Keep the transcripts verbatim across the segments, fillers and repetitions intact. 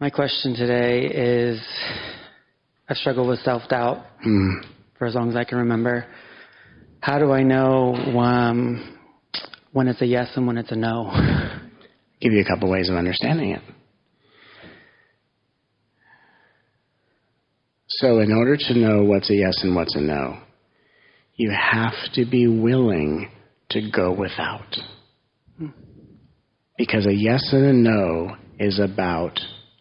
My question today is, I've struggled with self-doubt mm. for as long as I can remember. How do I know um, when it's a yes and when it's a no? Give you a couple ways of understanding it. So in order to know what's a yes and what's a no, you have to be willing to go without. Because a yes and a no is about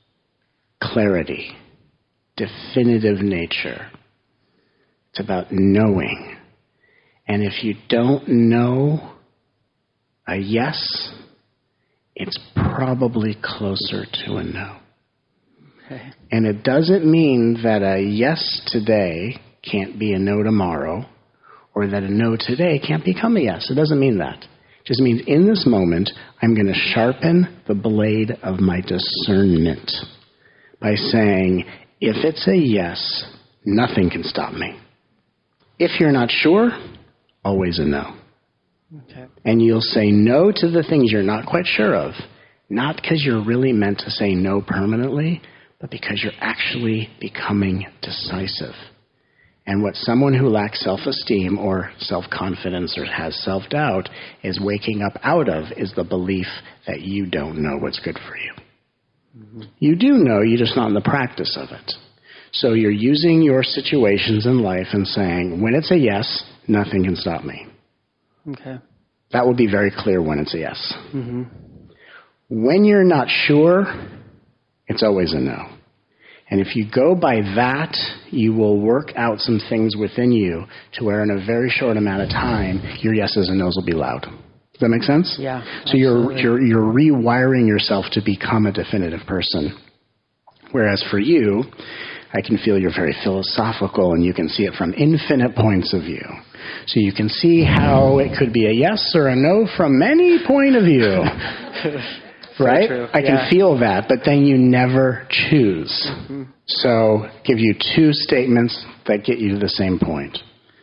clarity, definitive nature. It's about knowing. And if you don't know a yes, it's probably closer to a no. Okay. And it doesn't mean that a yes today can't be a no tomorrow, or that a no today can't become a yes. It doesn't mean that. It just means in this moment, I'm going to sharpen the blade of my discernment by saying, if it's a yes, nothing can stop me. If you're not sure, always a no. Okay. And you'll say no to the things you're not quite sure of, not because you're really meant to say no permanently, but because you're actually becoming decisive. And what someone who lacks self-esteem or self-confidence or has self-doubt is waking up out of is the belief that you don't know what's good for you. Mm-hmm. You do know, you're just not in the practice of it. So you're using your situations in life and saying, when it's a yes, nothing can stop me. Okay. That will be very clear when it's a yes. Mm-hmm. When you're not sure, it's always a no. And if you go by that, you will work out some things within you to where in a very short amount of time, your yeses and nos will be loud. Does that make sense? Yeah. So you're, you're, you're rewiring yourself to become a definitive person. Whereas for you, I can feel you're very philosophical and you can see it from infinite points of view. So you can see how it could be a yes or a no from any point of view. Right? True. I can yeah. feel that, but then you never choose. Mm-hmm. So give you two statements that get you to the same point.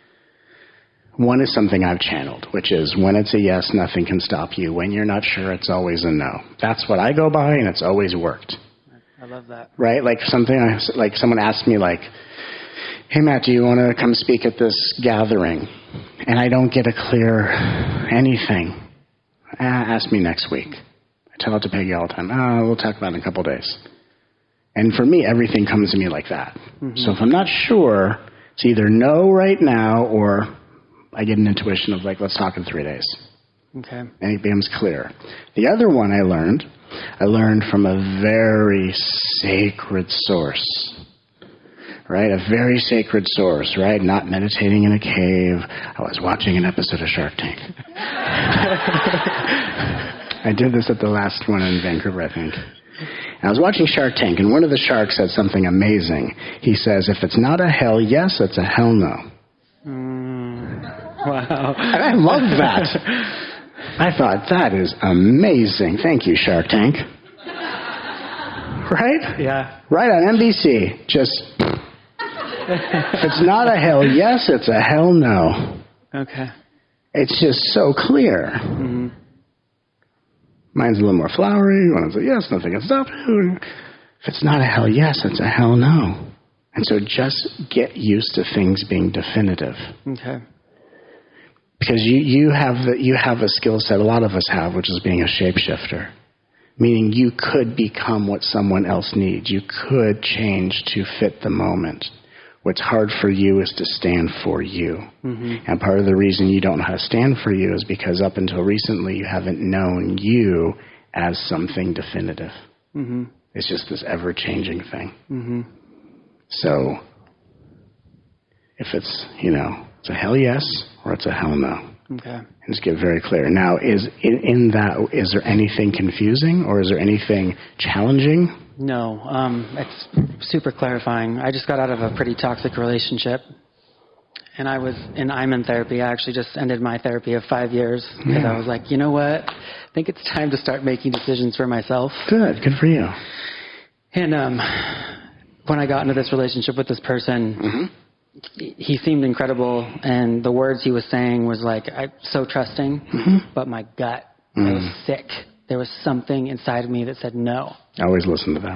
One is something I've channeled, which is when it's a yes, nothing can stop you. When you're not sure, it's always a no. That's what I go by, and it's always worked. I love that. Right? Like something, I, like someone asked me, like, hey, Matt, do you want to come speak at this gathering? And I don't get a clear anything. Ah, ask me next week. I tell it to Peggy all the time. Oh, we'll talk about it in a couple of days. And for me, everything comes to me like that. Mm-hmm. So if I'm not sure, it's either no right now or I get an intuition of like, let's talk in three days. Okay. And it becomes clear. The other one I learned, I learned from a very sacred source. Right? A very sacred source, right? Not meditating in a cave. I was watching an episode of Shark Tank. I did this at the last one in Vancouver, I think. And I was watching Shark Tank, and one of the sharks said something amazing. He says, if it's not a hell yes, it's a hell no. Mm, wow. And I love that. I thought, that is amazing. Thank you, Shark Tank. Right? Yeah. Right on N B C. Just, if it's not a hell yes, it's a hell no. Okay. It's just so clear. Mm-hmm. Mine's a little more flowery. One is a yes, nothing can stop you. If it's not a hell yes, it's a hell no. And so just get used to things being definitive. Okay. Because you, you have the, you have a skill set a lot of us have, which is being a shapeshifter. Meaning you could become what someone else needs. You could change to fit the moment. What's hard for you is to stand for you. Mm-hmm. And part of the reason you don't know how to stand for you is because up until recently you haven't known you as something definitive. Mm-hmm. It's just this ever-changing thing. Mm-hmm. So if it's, you know, it's a hell yes or it's a hell no. Okay. And just get very clear. Now, is in, in that, is there anything confusing or is there anything challenging? No, um, it's super clarifying. I just got out of a pretty toxic relationship, and I was, and I'm in therapy. I actually just ended my therapy of five years because yeah. I was like, you know what? I think it's time to start making decisions for myself. Good, good for you. And um, when I got into this relationship with this person, mm-hmm. he seemed incredible, and the words he was saying was like, I'm so trusting, mm-hmm. but my gut, mm. I was sick. There was something inside of me that said no. I always listen to that.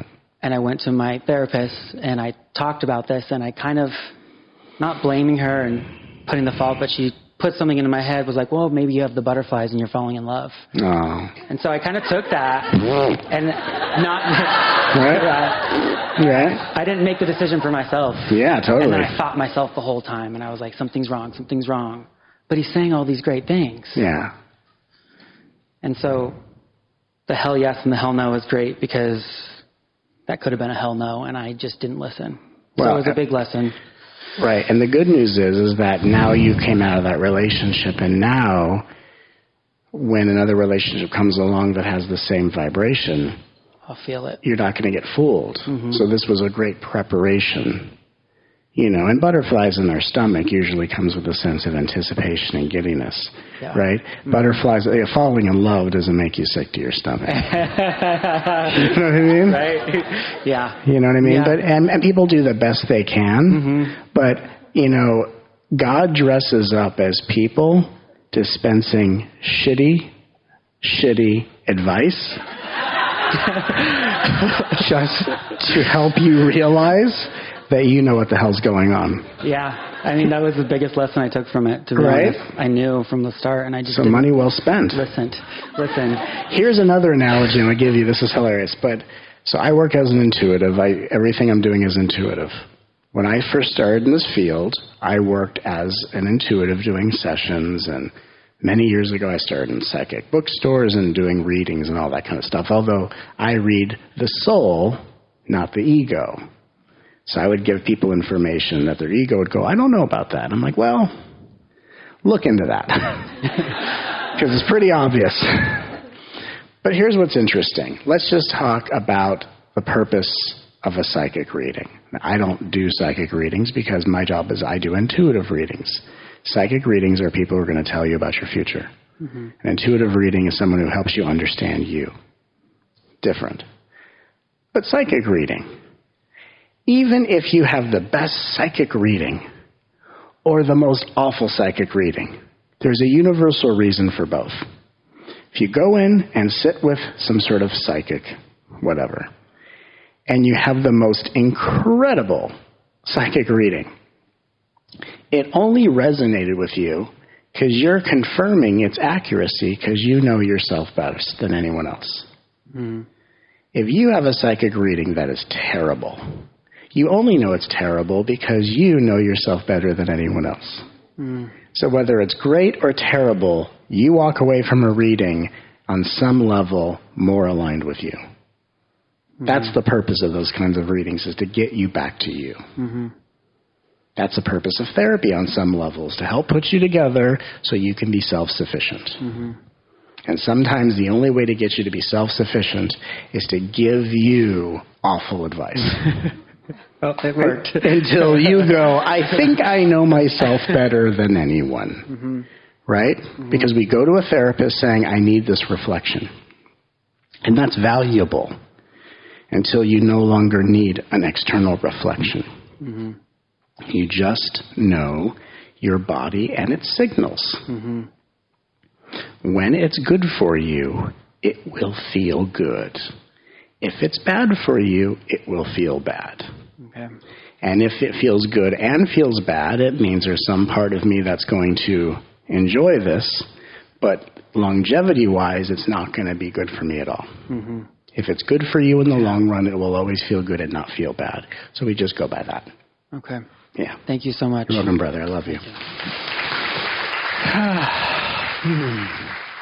and I went to my therapist, and I talked about this, and I kind of, not blaming her and putting the fault, but she put something into my head, was like, well, maybe you have the butterflies and you're falling in love. Oh. And so I kind of took that, and not... Right? uh, Right? I didn't make the decision for myself. Yeah, totally. And then I fought myself the whole time, and I was like, something's wrong, something's wrong. But he's saying all these great things. Yeah. And so the hell yes and the hell no is great, because that could have been a hell no, and I just didn't listen. So Well, it was a big lesson. Right. And the good news is, is that now you came out of that relationship, and now when another relationship comes along that has the same vibration, I'll feel it. you're not going to get fooled. Mm-hmm. So this was a great preparation. You know, and butterflies in our stomach usually comes with a sense of anticipation and giddiness, Yeah. right? Mm-hmm. Butterflies, yeah, falling in love doesn't make you sick to your stomach. You know what I mean? Right? Yeah. You know what I mean? Yeah. But and, and people do the best they can. Mm-hmm. But, you know, God dresses up as people dispensing shitty, shitty advice just to help you realize that you know what the hell's going on. Yeah. I mean, that was the biggest lesson I took from it, to be Right? honest. I knew from the start, and I just So didn't money well spent. listen. Listen. Here's another analogy I'm going to give you. This is hilarious. But so I work as an intuitive. I, everything I'm doing is intuitive. When I first started in this field, I worked as an intuitive doing sessions, and many years ago I started in psychic bookstores and doing readings and all that kind of stuff, although I read the soul, not the ego. So I would give people information that their ego would go, I don't know about that. I'm like, well, look into that. Because it's pretty obvious. But here's what's interesting. Let's just talk about the purpose of a psychic reading. Now, I don't do psychic readings because my job is I do intuitive readings. Psychic readings are people who are going to tell you about your future. Mm-hmm. An intuitive reading is someone who helps you understand you. Different. But psychic reading, even if you have the best psychic reading or the most awful psychic reading, there's a universal reason for both. If you go in and sit with some sort of psychic, whatever, and you have the most incredible psychic reading, it only resonated with you because you're confirming its accuracy because you know yourself better than anyone else. Mm. If you have a psychic reading that is terrible, you only know it's terrible because you know yourself better than anyone else. Mm. So whether it's great or terrible, you walk away from a reading on some level more aligned with you. Mm-hmm. That's the purpose of those kinds of readings, is to get you back to you. Mm-hmm. That's the purpose of therapy on some levels, to help put you together so you can be self-sufficient. Mm-hmm. And sometimes the only way to get you to be self-sufficient is to give you awful advice. Well, it worked. Until you go, I think I know myself better than anyone. Mm-hmm. Right? Mm-hmm. Because we go to a therapist saying, I need this reflection. And that's valuable until you no longer need an external reflection. Mm-hmm. You just know your body and its signals. Mm-hmm. When it's good for you, it will feel good. If it's bad for you, it will feel bad. Okay. And if it feels good and feels bad, it means there's some part of me that's going to enjoy this, but longevity-wise, it's not going to be good for me at all. Mm-hmm. If it's good for you in the long run, it will always feel good and not feel bad. So we just go by that. Okay. Yeah. Thank you so much. You're welcome, brother. I love you. you.